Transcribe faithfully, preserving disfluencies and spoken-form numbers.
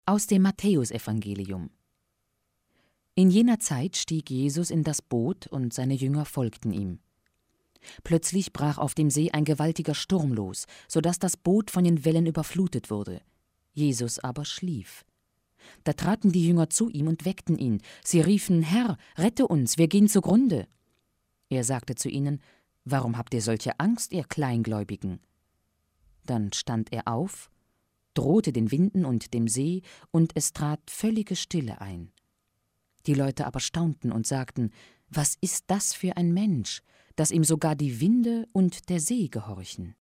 Aus dem Matthäusevangelium. In jener Zeit stieg Jesus in das Boot, und seine Jünger folgten ihm. Plötzlich brach auf dem See ein gewaltiger Sturm los, so dass das Boot von den Wellen überflutet wurde. Jesus aber schlief. Da traten die Jünger zu ihm und weckten ihn. Sie riefen: »Herr, rette uns, wir gehen zugrunde.« Er sagte zu ihnen: »Warum habt ihr solche Angst, ihr Kleingläubigen?« Dann stand er auf, drohte den Winden und dem See, und es trat völlige Stille ein. Die Leute aber staunten und sagten: »Was ist das für ein Mensch, dass ihm sogar die Winde und der See gehorchen?«